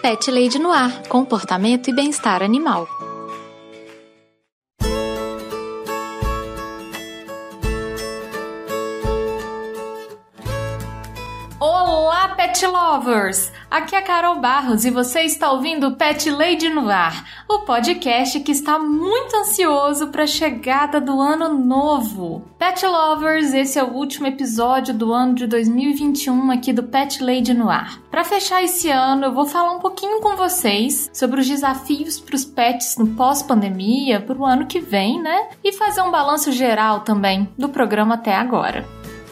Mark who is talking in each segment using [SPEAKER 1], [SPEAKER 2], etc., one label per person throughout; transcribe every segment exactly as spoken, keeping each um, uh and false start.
[SPEAKER 1] Pet Lady no Ar, comportamento e bem-estar animal.
[SPEAKER 2] Olá, Pet Lovers! Aqui é a Carol Barros e você está ouvindo o Pet Lady no Ar, o podcast que está muito ansioso para a chegada do ano novo. Pet Lovers, esse é o último episódio do ano de dois mil e vinte e um aqui do Pet Lady no Ar. Para fechar esse ano, eu vou falar um pouquinho com vocês sobre os desafios para os pets no pós-pandemia, para o ano que vem, né? E fazer um balanço geral também do programa até agora.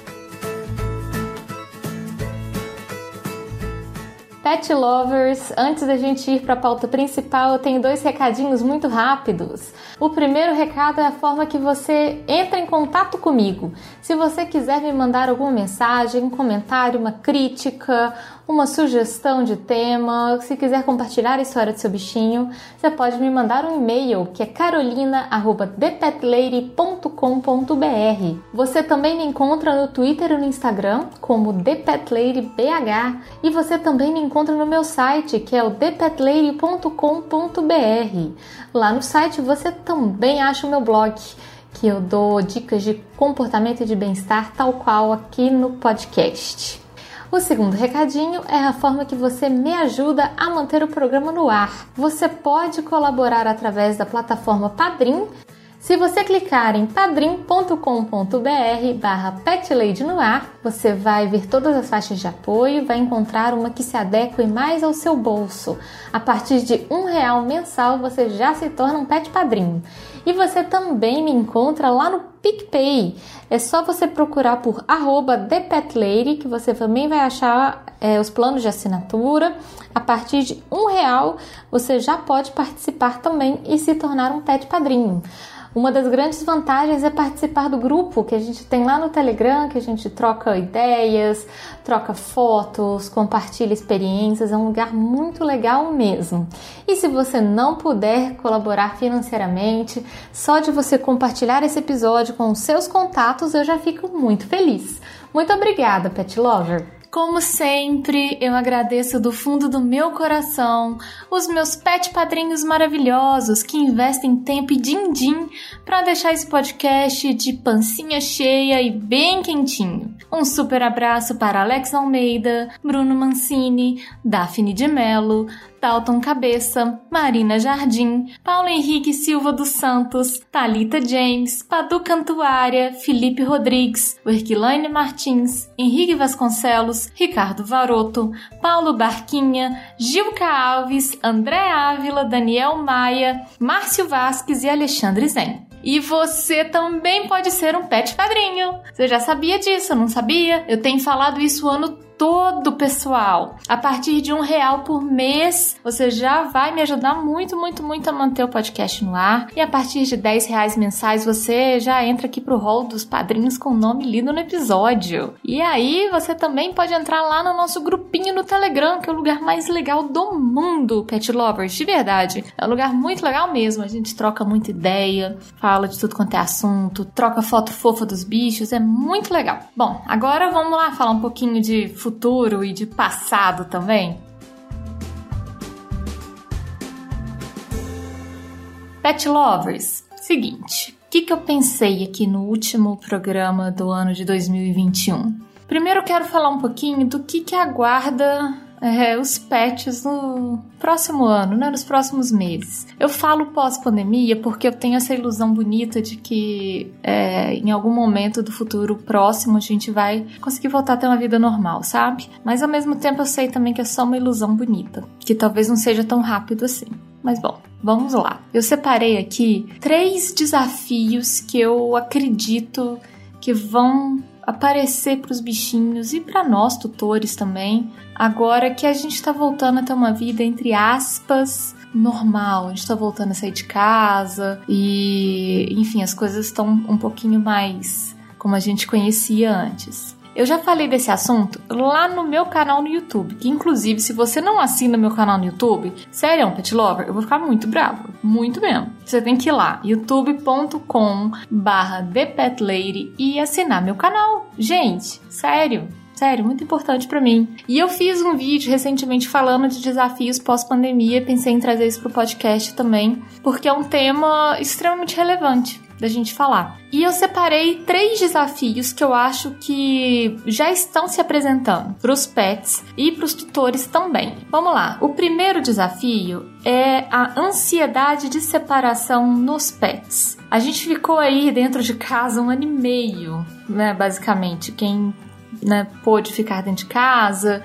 [SPEAKER 2] Pet Lovers, antes da gente ir para a pauta principal, eu tenho dois recadinhos muito rápidos. O primeiro recado é a forma que você entra em contato comigo. Se você quiser me mandar alguma mensagem, um comentário, uma crítica, uma sugestão de tema, se quiser compartilhar a história do seu bichinho, você pode me mandar um e-mail que é carolina arroba the pet lady ponto com ponto b r. Você também me encontra no Twitter e no Instagram como The Pet Lady B H e você também me encontra no meu site que é o the pet lady ponto com ponto b r. Lá no site você também acha o meu blog, que eu dou dicas de comportamento e de bem-estar, tal qual aqui no podcast. O segundo recadinho é a forma que você me ajuda a manter o programa no ar. Você pode colaborar através da plataforma Padrim. Se você clicar em padrim ponto com ponto b r barra petlady no ar, você vai ver todas as faixas de apoio e vai encontrar uma que se adeque mais ao seu bolso. A partir de um real mensal, você já se torna um pet padrinho. E você também me encontra lá no PicPay. É só você procurar por arroba ThePetLady, que você também vai achar é, os planos de assinatura. A partir de um real, você já pode participar também e se tornar um pet padrinho. Uma das grandes vantagens é participar do grupo que a gente tem lá no Telegram, que a gente troca ideias, troca fotos, compartilha experiências, é um lugar muito legal mesmo. E se você não puder colaborar financeiramente, só de você compartilhar esse episódio com os seus contatos, eu já fico muito feliz. Muito obrigada, Pet Lover! Como sempre, eu agradeço do fundo do meu coração os meus pet padrinhos maravilhosos que investem tempo e din-din para deixar esse podcast de pancinha cheia e bem quentinho. Um super abraço para Alex Almeida, Bruno Mancini, Daphne de Mello, Dalton Cabeça, Marina Jardim, Paulo Henrique Silva dos Santos, Thalita James, Padu Cantuária, Felipe Rodrigues, Werquilaine Martins, Henrique Vasconcelos, Ricardo Varoto, Paulo Barquinha, Gilca Alves, André Ávila, Daniel Maia, Márcio Vasques e Alexandre Zen. E você também pode ser um pet padrinho. Você já sabia disso, não sabia? Eu tenho falado isso o ano todo, pessoal. A partir de um real por mês, você já vai me ajudar muito, muito, muito a manter o podcast no ar. E a partir de dez reais mensais, você já entra aqui pro hall dos padrinhos com o nome lido no episódio. E aí, você também pode entrar lá no nosso grupinho no Telegram, que é o lugar mais legal do mundo, Pet Lovers, de verdade. É um lugar muito legal mesmo. A gente troca muita ideia, fala de tudo quanto é assunto, troca foto fofa dos bichos, é muito legal. Bom, agora vamos lá falar um pouquinho de futuro e de passado também. Pet Lovers, seguinte, o que, que eu pensei aqui no último programa do ano de dois mil e vinte e um? Primeiro eu quero falar um pouquinho do que, que aguarda é, os pets no próximo ano, né, nos próximos meses. Eu falo pós-pandemia porque eu tenho essa ilusão bonita de que é, em algum momento do futuro próximo a gente vai conseguir voltar a ter uma vida normal, sabe? Mas ao mesmo tempo eu sei também que é só uma ilusão bonita, que talvez não seja tão rápido assim. Mas bom, vamos lá. Eu separei aqui três desafios que eu acredito que vão aparecer para os bichinhos e para nós, tutores também, agora que a gente está voltando a ter uma vida, entre aspas, normal. A gente está voltando a sair de casa e, enfim, as coisas estão um pouquinho mais como a gente conhecia antes. Eu já falei desse assunto lá no meu canal no YouTube, que inclusive se você não assina meu canal no YouTube, sério, Pet Lover, eu vou ficar muito brava, muito mesmo. Você tem que ir lá, youtube ponto com barra The Pet Lady e assinar meu canal. Gente, sério, Sério, muito importante pra mim. E eu fiz um vídeo recentemente falando de desafios pós-pandemia, pensei em trazer isso pro podcast também, porque é um tema extremamente relevante da gente falar. E eu separei três desafios que eu acho que já estão se apresentando para os pets e para os tutores também. Vamos lá. O primeiro desafio é a ansiedade de separação nos pets. A gente ficou aí dentro de casa um ano e meio, né, basicamente. Quem, né, pôde ficar dentro de casa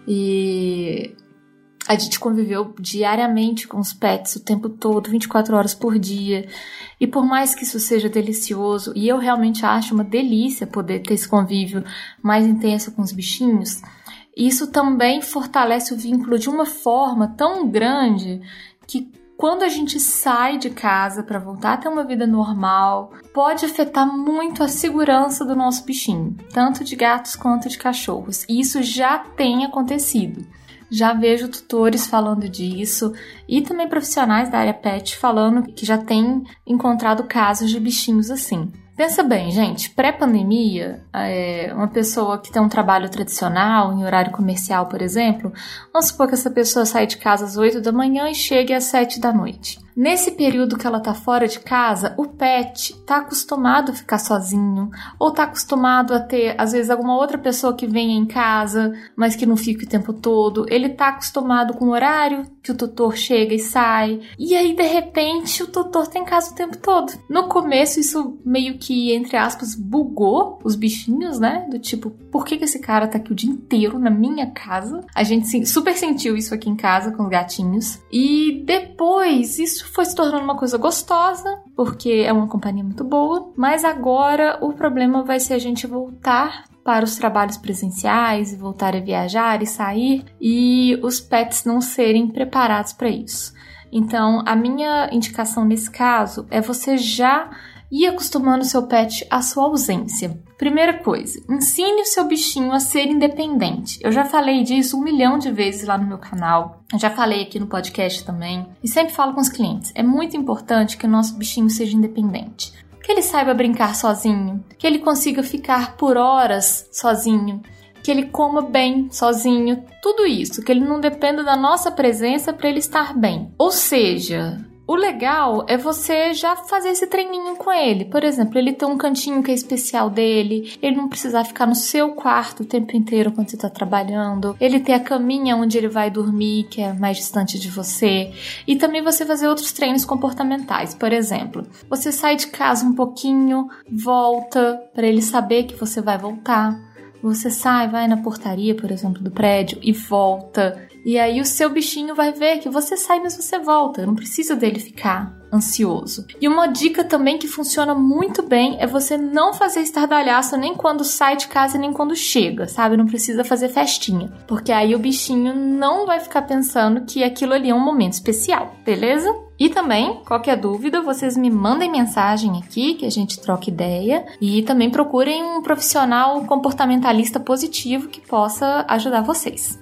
[SPEAKER 2] e a gente conviveu diariamente com os pets o tempo todo, vinte e quatro horas por dia. E por mais que isso seja delicioso, e eu realmente acho uma delícia poder ter esse convívio mais intenso com os bichinhos, isso também fortalece o vínculo de uma forma tão grande que quando a gente sai de casa para voltar a ter uma vida normal, pode afetar muito a segurança do nosso bichinho, tanto de gatos quanto de cachorros. E isso já tem acontecido. Já vejo tutores falando disso e também profissionais da área pet falando que já tem encontrado casos de bichinhos assim. Pensa bem, gente, pré-pandemia, é, uma pessoa que tem um trabalho tradicional, em horário comercial, por exemplo, vamos supor que essa pessoa sai de casa às oito da manhã e chegue às sete da noite. Nesse período que ela tá fora de casa, o pet tá acostumado a ficar sozinho, ou tá acostumado a ter, às vezes, alguma outra pessoa que venha em casa, mas que não fica o tempo todo. Ele tá acostumado com o horário que o tutor chega e sai, e aí, de repente, o tutor tá em casa o tempo todo. No começo, isso meio que, entre aspas, bugou os bichinhos, né? Do tipo, por que que esse cara tá aqui o dia inteiro na minha casa? A gente super sentiu isso aqui em casa com os gatinhos. E depois, isso foi se tornando uma coisa gostosa, porque é uma companhia muito boa, mas agora o problema vai ser a gente voltar para os trabalhos presenciais, voltar a viajar e sair, e os pets não serem preparados para isso. Então, a minha indicação nesse caso é você já ir acostumando o seu pet à sua ausência. Primeira coisa, ensine o seu bichinho a ser independente. Eu já falei disso um milhão de vezes lá no meu canal. Eu já falei aqui no podcast também. E sempre falo com os clientes. É muito importante que o nosso bichinho seja independente. Que ele saiba brincar sozinho. Que ele consiga ficar por horas sozinho. Que ele coma bem sozinho. Tudo isso. Que ele não dependa da nossa presença para ele estar bem. Ou seja, o legal é você já fazer esse treininho com ele. Por exemplo, ele ter um cantinho que é especial dele, ele não precisar ficar no seu quarto o tempo inteiro quando você está trabalhando, ele ter a caminha onde ele vai dormir, que é mais distante de você, e também você fazer outros treinos comportamentais. Por exemplo, você sai de casa um pouquinho, volta, para ele saber que você vai voltar. Você sai, vai na portaria, por exemplo, do prédio e volta. E aí o seu bichinho vai ver que você sai, mas você volta. Não precisa dele ficar ansioso. E uma dica também que funciona muito bem é você não fazer estardalhaço nem quando sai de casa nem quando chega, sabe? Não precisa fazer festinha. Porque aí o bichinho não vai ficar pensando que aquilo ali é um momento especial, beleza? E também, qualquer dúvida, vocês me mandem mensagem aqui, que a gente troca ideia. E também procurem um profissional comportamentalista positivo que possa ajudar vocês.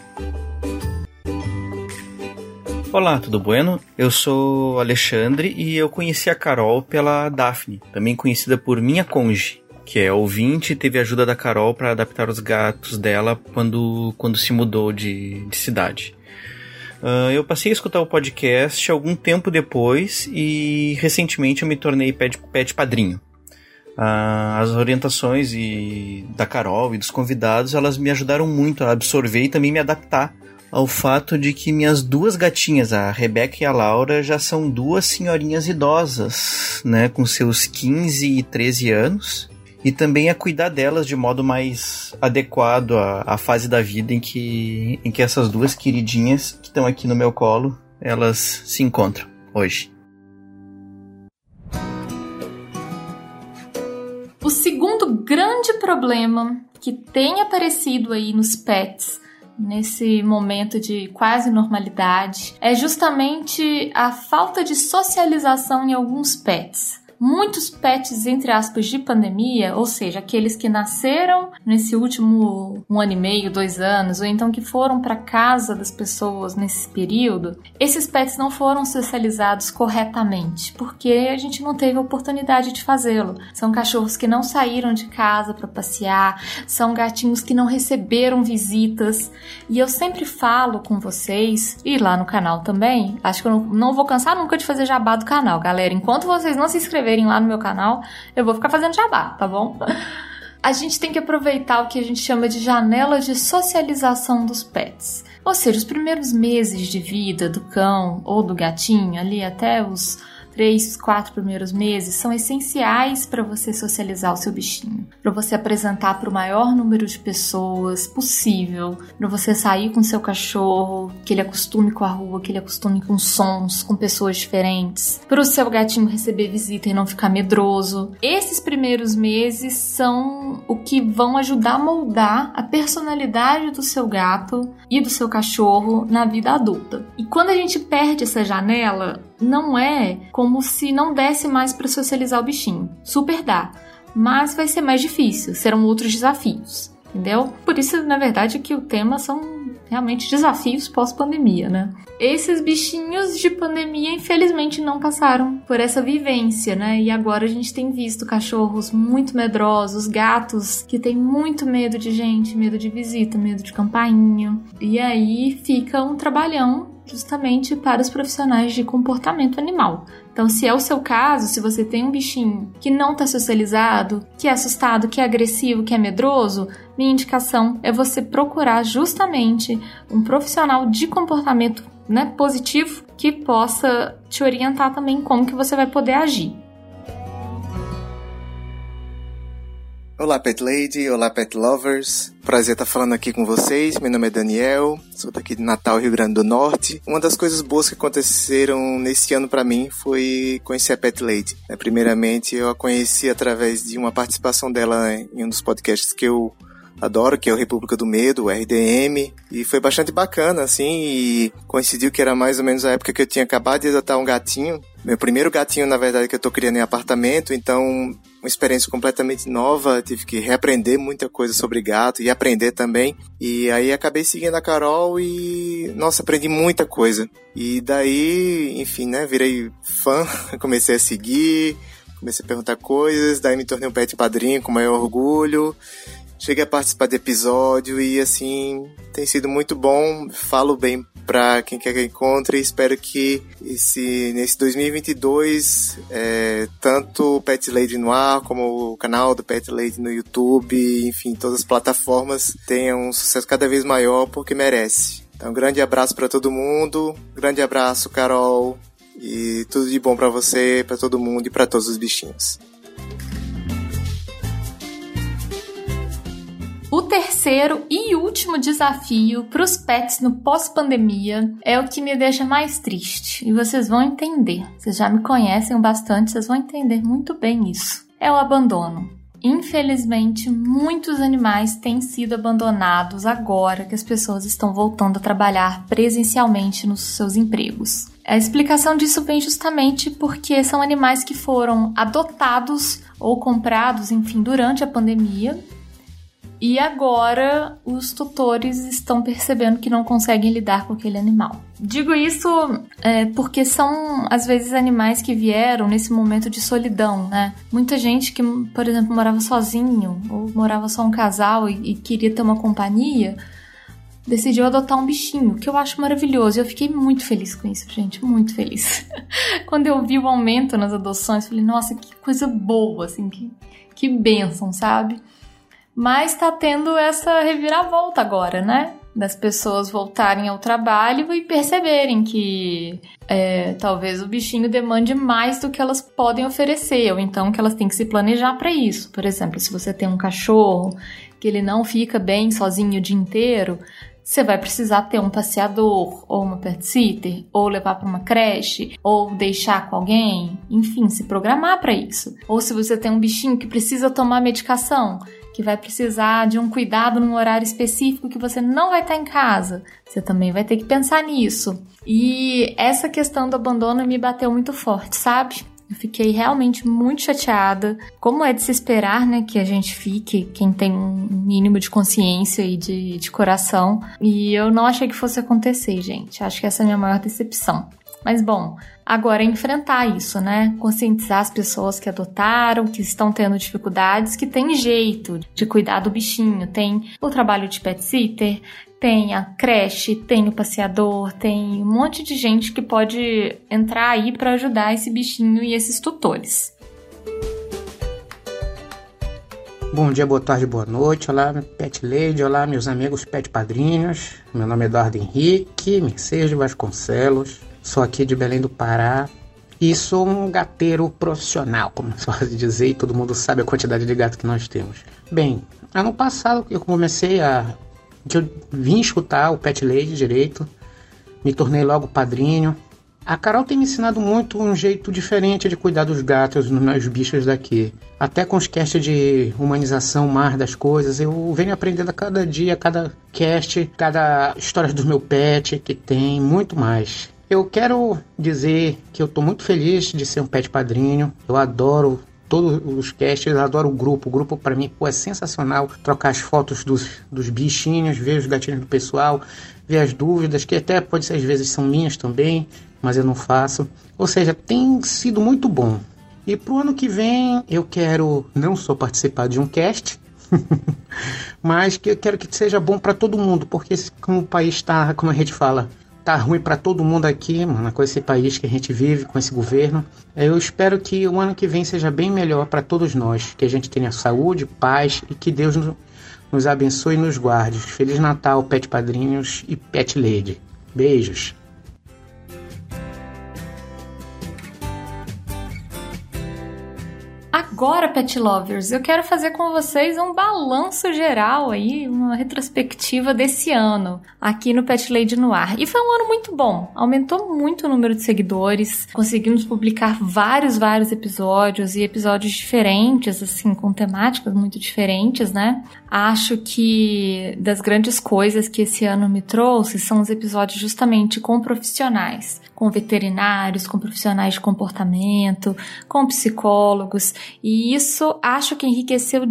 [SPEAKER 3] Olá, tudo bueno? Eu sou Alexandre e eu conheci a Carol pela Daphne, também conhecida por Minha Conge, que é ouvinte e teve ajuda da Carol para adaptar os gatos dela quando, quando se mudou de, de cidade. Uh, eu passei a escutar o podcast algum tempo depois e recentemente eu me tornei pet, pet padrinho. Uh, as orientações e, da Carol e dos convidados, elas me ajudaram muito a absorver e também me adaptar ao fato de que minhas duas gatinhas, a Rebeca e a Laura, já são duas senhorinhas idosas, né, com seus quinze e treze anos, e também a cuidar delas de modo mais adequado à, à fase da vida em que, em que essas duas queridinhas que estão aqui no meu colo, elas se encontram hoje.
[SPEAKER 2] O segundo grande problema que tem aparecido aí nos pets nesse momento de quase normalidade é justamente a falta de socialização em alguns pets. muitos pets, entre aspas, de pandemia, ou seja, aqueles que nasceram nesse último um ano e meio, dois anos, ou então que foram para casa das pessoas nesse período, esses pets não foram socializados corretamente, porque a gente não teve a oportunidade de fazê-lo. São cachorros que não saíram de casa para passear, são gatinhos que não receberam visitas, e eu sempre falo com vocês, e lá no canal também, acho que eu não, não vou cansar nunca de fazer jabá do canal, galera. Enquanto vocês não se inscreverem lá no meu canal, eu vou ficar fazendo jabá, tá bom? A gente tem que aproveitar o que a gente chama de janela de socialização dos pets. Ou seja, os primeiros meses de vida do cão ou do gatinho, ali até os três, quatro primeiros meses, são essenciais para você socializar o seu bichinho, para você apresentar para o maior número de pessoas possível, para você sair com seu cachorro, que ele acostume com a rua, que ele acostume com sons, com pessoas diferentes, para o seu gatinho receber visita e não ficar medroso. Esses primeiros meses são o que vão ajudar a moldar a personalidade do seu gato e do seu cachorro na vida adulta. E quando a gente perde essa janela, não é como se não desse mais para socializar o bichinho. Super dá, mas vai ser mais difícil, serão outros desafios, entendeu? Por isso, na verdade, que o tema são realmente desafios pós-pandemia, né? Esses bichinhos de pandemia, infelizmente, não passaram por essa vivência, né? E agora a gente tem visto cachorros muito medrosos, gatos que têm muito medo de gente, medo de visita, medo de campainha. E aí fica um trabalhão justamente para os profissionais de comportamento animal. Então, se é o seu caso, se você tem um bichinho que não está socializado, que é assustado, que é agressivo, que é medroso, minha indicação é você procurar justamente um profissional de comportamento, né, positivo, que possa te orientar também como que você vai poder agir.
[SPEAKER 4] Olá Pet Lady, olá Pet Lovers, prazer estar falando aqui com vocês, meu nome é Daniel, sou daqui de Natal, Rio Grande do Norte. Uma das coisas boas que aconteceram nesse ano para mim foi conhecer a Pet Lady. Primeiramente eu a conheci através de uma participação dela em um dos podcasts que eu adoro, que é o República do Medo, o R D M, e foi bastante bacana, assim, e coincidiu que era mais ou menos a época que eu tinha acabado de adotar um gatinho, meu primeiro gatinho, na verdade, que eu tô criando em apartamento, então uma experiência completamente nova, tive que reaprender muita coisa sobre gato e aprender também, e aí acabei seguindo a Carol e, nossa, aprendi muita coisa, e daí, enfim, né, virei fã, comecei a seguir, comecei a perguntar coisas, daí me tornei um pet padrinho com maior orgulho. Cheguei a participar de episódio e, assim, tem sido muito bom. Falo bem pra quem quer que encontre. Espero que esse, nesse dois mil e vinte e dois, é, tanto o Pet Lady no ar, como o canal do Pet Lady no YouTube, enfim, todas as plataformas, tenham um sucesso cada vez maior, porque merece. Então, um grande abraço pra todo mundo. Grande abraço, Carol. E tudo de bom pra você, pra todo mundo e pra todos os bichinhos.
[SPEAKER 2] O terceiro e último desafio para os pets no pós-pandemia é o que me deixa mais triste. E vocês vão entender. Vocês já me conhecem bastante, vocês vão entender muito bem isso. É o abandono. Infelizmente, muitos animais têm sido abandonados agora que as pessoas estão voltando a trabalhar presencialmente nos seus empregos. A explicação disso vem justamente porque são animais que foram adotados ou comprados, enfim, durante a pandemia. E agora os tutores estão percebendo que não conseguem lidar com aquele animal. Digo isso é, porque são, às vezes, animais que vieram nesse momento de solidão, né? Muita gente que, por exemplo, morava sozinho ou morava só um casal e, e queria ter uma companhia, decidiu adotar um bichinho, que eu acho maravilhoso. Eu fiquei muito feliz com isso, gente, muito feliz. Quando eu vi o aumento nas adoções, falei, nossa, que coisa boa, assim, que, que bênção, sabe? Mas tá tendo essa reviravolta agora, né? Das pessoas voltarem ao trabalho e perceberem que é, talvez o bichinho demande mais do que elas podem oferecer, ou então que elas têm que se planejar para isso. Por exemplo, se você tem um cachorro que ele não fica bem sozinho o dia inteiro, você vai precisar ter um passeador, ou uma pet sitter, ou levar para uma creche, ou deixar com alguém, enfim, se programar para isso. Ou se você tem um bichinho que precisa tomar medicação, que vai precisar de um cuidado num horário específico que você não vai estar em casa, você também vai ter que pensar nisso. E essa questão do abandono me bateu muito forte, sabe? Eu fiquei realmente muito chateada. Como é de se esperar, né, que a gente fique, quem tem um mínimo de consciência e de, de coração. E eu não achei que fosse acontecer, gente. Acho que essa é a minha maior decepção. Mas, bom, agora é enfrentar isso, né? Conscientizar as pessoas que adotaram, que estão tendo dificuldades, que tem jeito de cuidar do bichinho. Tem o trabalho de pet sitter, tem a creche, tem o passeador, tem um monte de gente que pode entrar aí para ajudar esse bichinho e esses tutores.
[SPEAKER 5] Bom dia, boa tarde, boa noite. Olá, Pet Lady. Olá, meus amigos pet padrinhos. Meu nome é Eduardo Henrique Mercedes Vasconcelos. Sou aqui de Belém do Pará e sou um gateiro profissional, como se pode dizer, e todo mundo sabe a quantidade de gato que nós temos. Bem, ano passado eu comecei a... que eu vim escutar o Pet Lady direito, me tornei logo padrinho. A Carol tem me ensinado muito um jeito diferente de cuidar dos gatos, dos meus bichos daqui. Até com os casts de humanização mais das coisas, eu venho aprendendo a cada dia, cada cast, cada história do meu pet, que tem muito mais. Eu quero dizer que eu estou muito feliz de ser um pet padrinho. Eu adoro todos os casts, eu adoro o grupo. O grupo para mim pô, é sensacional. Trocar as fotos dos, dos bichinhos, ver os gatinhos do pessoal, ver as dúvidas, que até pode ser às vezes são minhas também, mas eu não faço. Ou seja, tem sido muito bom. E pro ano que vem eu quero não só participar de um cast, mas que eu quero que seja bom para todo mundo, porque como o país está, como a gente fala, tá ruim para todo mundo aqui, mano, com esse país que a gente vive, com esse governo. Eu espero que o ano que vem seja bem melhor para todos nós, que a gente tenha saúde, paz e que Deus nos abençoe e nos guarde. Feliz Natal, Pet Padrinhos e Pet Lady. Beijos.
[SPEAKER 2] Agora, Pet Lovers, eu quero fazer com vocês um balanço geral aí, uma retrospectiva desse ano, aqui no Pet Lady no Ar. E foi um ano muito bom, aumentou muito o número de seguidores, conseguimos publicar vários, vários episódios e episódios diferentes, assim, com temáticas muito diferentes, né? Acho que das grandes coisas que esse ano me trouxe são os episódios justamente com profissionais, com veterinários, com profissionais de comportamento, com psicólogos, e isso acho que enriqueceu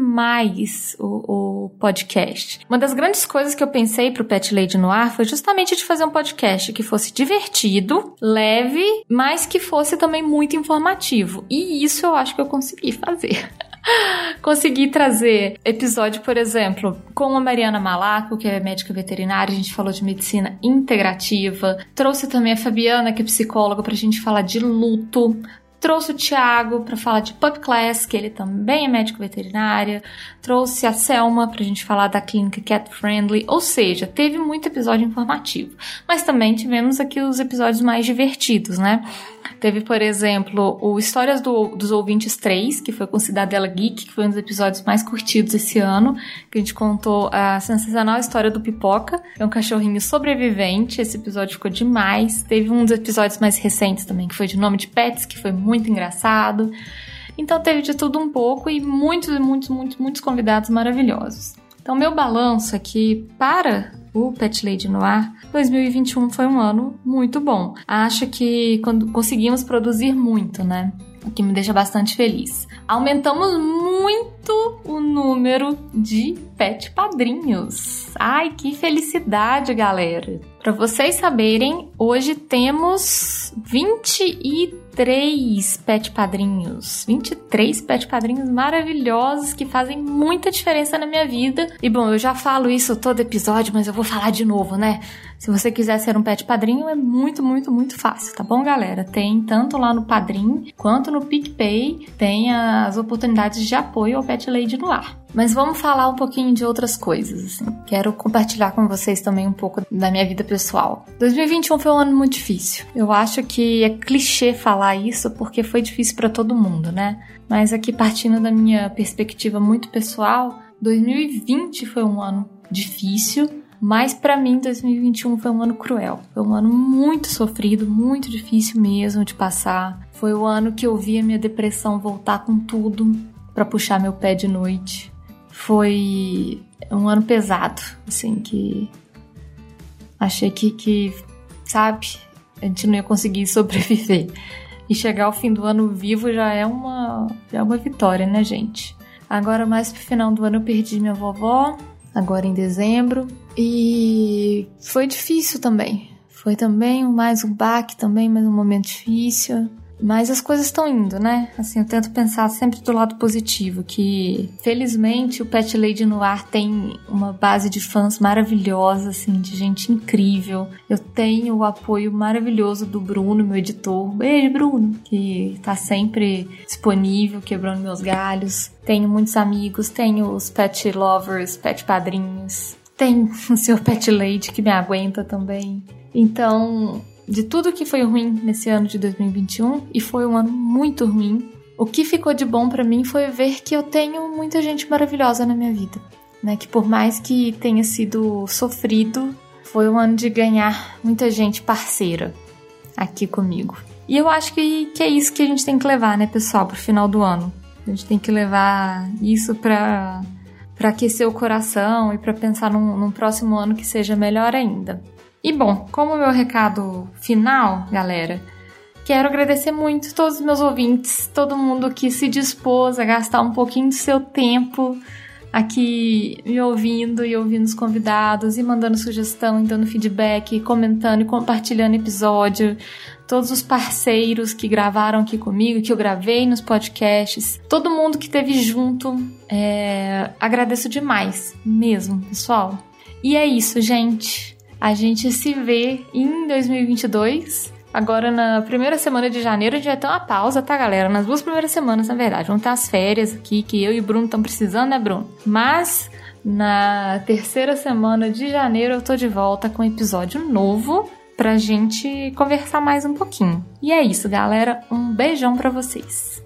[SPEAKER 2] demais o, o podcast. Uma das grandes coisas que eu pensei pro Pet Lady no Ar foi justamente de fazer um podcast que fosse divertido, leve, mas que fosse também muito informativo, e isso eu acho que eu consegui fazer. Consegui trazer episódio, por exemplo, com a Mariana Malaco, que é médica veterinária, a gente falou de medicina integrativa. Trouxe também a Fabiana, que é psicóloga, pra gente falar de luto. Trouxe o Thiago para falar de Pup Class, que ele também é médico veterinária. Trouxe a Selma pra gente falar da clínica Cat Friendly. Ou seja, teve muito episódio informativo. Mas também tivemos aqui os episódios mais divertidos, né? Teve, por exemplo, o Histórias do, dos Ouvintes três, que foi com Cidadela Geek, que foi um dos episódios mais curtidos esse ano, que a gente contou a sensacional história do Pipoca, é um cachorrinho sobrevivente. Esse episódio ficou demais. Teve um dos episódios mais recentes também, que foi de Nome de Pets, que foi muito engraçado. Então teve de tudo um pouco e muitos, muitos, muitos, muitos convidados maravilhosos. Então meu balanço aqui para o Pet Lady no Ar, dois mil e vinte e um foi um ano muito bom. Acho que quando conseguimos produzir muito, né? O que me deixa bastante feliz. Aumentamos muito o número de pet padrinhos. Ai, que felicidade, galera! Para vocês saberem, hoje temos vinte e três pet padrinhos. vinte e três pet padrinhos maravilhosos que fazem muita diferença na minha vida. E bom, eu já falo isso todo episódio, mas eu vou falar de novo, né? Se você quiser ser um pet padrinho, é muito, muito, muito fácil, tá bom, galera? Tem tanto lá no Padrim quanto no PicPay, tem as oportunidades de apoio ao Pet Lady no Ar. Mas vamos falar um pouquinho de outras coisas, assim. Quero compartilhar com vocês também um pouco da minha vida pessoal. dois mil e vinte e um foi um ano muito difícil. Eu acho que é clichê falar isso porque foi difícil para todo mundo, né? Mas aqui, partindo da minha perspectiva muito pessoal, dois mil e vinte foi um ano difícil, mas pra mim dois mil e vinte e um foi um ano cruel. Foi um ano muito sofrido, muito difícil mesmo de passar. Foi o ano que eu vi a minha depressão voltar com tudo pra puxar meu pé de noite. Foi um ano pesado, assim, que achei que, que, sabe, a gente não ia conseguir sobreviver. E chegar ao fim do ano vivo já é uma, já é uma vitória, né, gente? Agora, mais pro final do ano, eu perdi minha vovó, agora em dezembro. E foi difícil também. Foi também mais um baque, também mais um momento difícil. Mas as coisas estão indo, né? Assim, eu tento pensar sempre do lado positivo, que felizmente o Pet Lady no Ar tem uma base de fãs maravilhosa, assim, de gente incrível. Eu tenho o apoio maravilhoso do Bruno, meu editor. Beijo, Bruno! Que tá sempre disponível, quebrando meus galhos. Tenho muitos amigos, tenho os Pet Lovers, Pet Padrinhos. Tem o seu Pet Lady que me aguenta também. Então, de tudo que foi ruim nesse ano de dois mil e vinte e um, e foi um ano muito ruim, o que ficou de bom pra mim foi ver que eu tenho muita gente maravilhosa na minha vida, né? Que por mais que tenha sido sofrido, foi um ano de ganhar muita gente parceira aqui comigo. E eu acho que, que é isso que a gente tem que levar, né, pessoal, pro final do ano. A gente tem que levar isso pra, pra aquecer o coração e pra pensar num, num próximo ano que seja melhor ainda. E bom, como meu recado final, galera, quero agradecer muito todos os meus ouvintes, todo mundo que se dispôs a gastar um pouquinho do seu tempo aqui me ouvindo e ouvindo os convidados e mandando sugestão, e dando feedback, comentando e compartilhando episódio, todos os parceiros que gravaram aqui comigo, que eu gravei nos podcasts, todo mundo que esteve junto, é... agradeço demais, mesmo, pessoal. E é isso, gente. A gente se vê em dois mil e vinte e dois. Agora, na primeira semana de janeiro, a gente vai ter uma pausa, tá, galera? Nas duas primeiras semanas, na verdade. Vão ter as férias aqui, que eu e o Bruno estão precisando, né, Bruno? Mas, na terceira semana de janeiro, eu tô de volta com um episódio novo pra gente conversar mais um pouquinho. E é isso, galera. Um beijão pra vocês.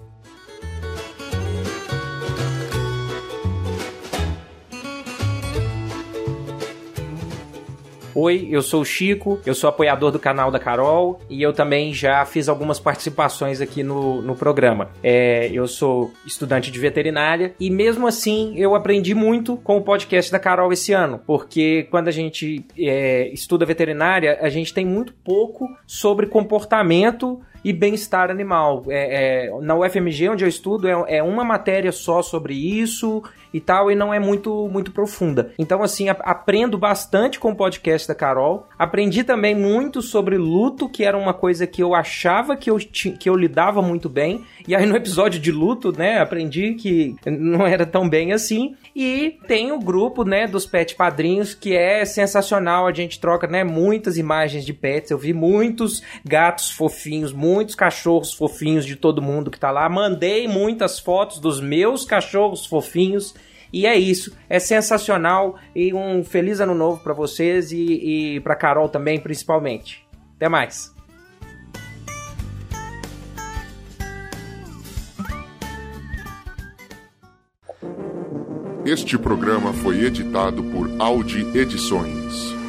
[SPEAKER 6] Oi, eu sou o Chico, eu sou apoiador do canal da Carol e eu também já fiz algumas participações aqui no, no programa. É, eu sou estudante de veterinária e mesmo assim eu aprendi muito com o podcast da Carol esse ano, porque quando a gente é, estuda veterinária, a gente tem muito pouco sobre comportamento e bem-estar animal. É, é, na U F M G, onde eu estudo, é, é uma matéria só sobre isso e tal, e não é muito, muito profunda. Então, assim, a, aprendo bastante com o podcast da Carol. Aprendi também muito sobre luto, que era uma coisa que eu achava que eu, que eu lidava muito bem. E aí, no episódio de luto, né, aprendi que não era tão bem assim. E tem o grupo, né, dos Pet Padrinhos, que é sensacional. A gente troca, né, muitas imagens de pets. Eu vi muitos gatos fofinhos, muitos cachorros fofinhos de todo mundo que tá lá. Mandei muitas fotos dos meus cachorros fofinhos. E é isso, é sensacional. E um feliz ano novo pra vocês e, e pra Carol também, principalmente. Até mais.
[SPEAKER 7] Este programa foi editado por Audi Edições.